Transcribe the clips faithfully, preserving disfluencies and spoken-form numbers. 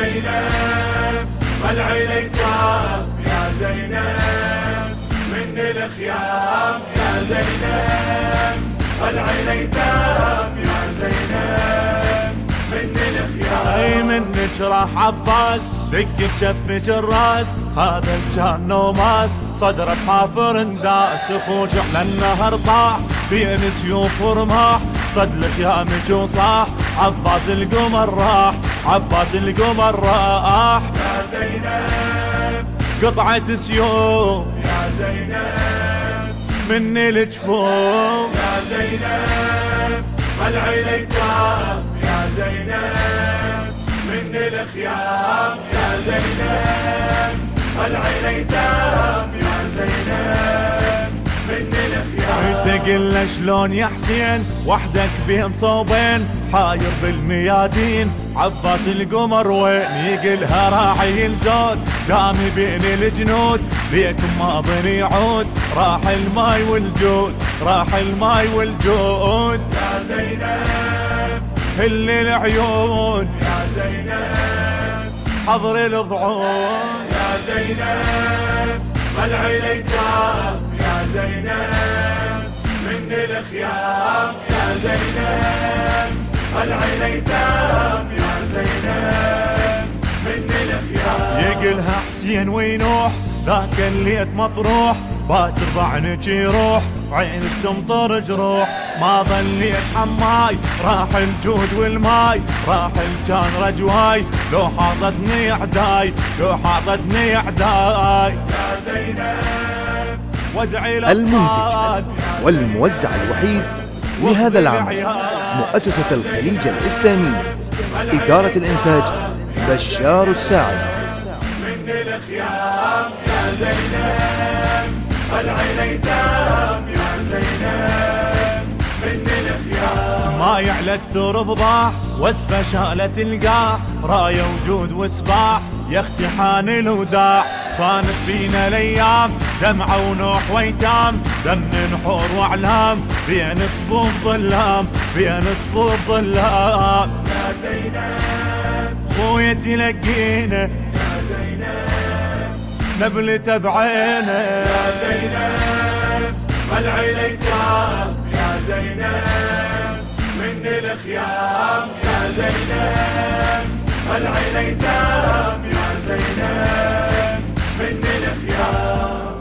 زينب طلع الأيتام يا زينب من الخيام يا زينب طلع الأيتام يا زينب من الخيام. اي منك راح عباس دق بجفك الراس، هذا كان نوماس صدره بحافر انداس، اخوك احلى النهر طاح بين سيوف ورماح، صدلك يا مجو صاح عباس القمر راح، عباس القمر راح يا زينب قطعة سيوف يا زينب من الجفوف يا زينب طلع الأيتام يا زينب من الخيام يا زينب طلع الأيتام يا زينب من الخيام. تقلنا شلون يا حسين وحدك بين صوبين حاير بالميادين، عباس القمر وين يقلها راعي الزود، دامي بين الجنود ليكم ماضن يعود، راح الماي والجود راح الماي والجود يا زينب هل العيون يا زينب حضر الضعون يا زينب طلع الأيتام يا زينب من الخيام يا زينب طلع الأيتام يا زينب من الخيام. يقلها حسين وينوح ذاك الليت مطروح، باكر ضعنك يروح عينك تمطر جروح، ما ظليت حماي راح الجود والماي، راح الجان رجواي لو حاطتني عداي لو حاطتني عداي يا زينب وادعي المنتج والموزع الوحيد لهذا العمل مؤسسة الخليج الإسلامية، إدارة الإنتاج بشار الساعد. من الخيام يا زينب طلع الأيتام يا زينب من الخيام. ما يعلى الترب ضاح واسفة شالت القاع، راية وجود وسباح يا اختي حان الوداع، خانت فينا الايام دمعة ونوح ويتام، دم نحور واعلام بين صفوف ظلام بين صفوف ظلام. يا زينب خويا تلقينا يا زينب نبلته بعينه يا زينب طلع الأيتام يا زينب من الخيام يا زينب طلع الأيتام يا زينب من الخيام.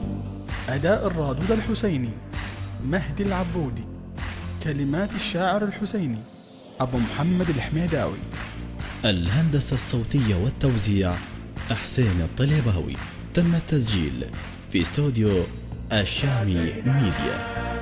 أداء الرادود الحسيني مهدي العبودي، كلمات الشاعر الحسيني أبو محمد الحميداوي، الهندسة الصوتية والتوزيع حسين الطليباوي، تم التسجيل في استوديو الشامي ميديا.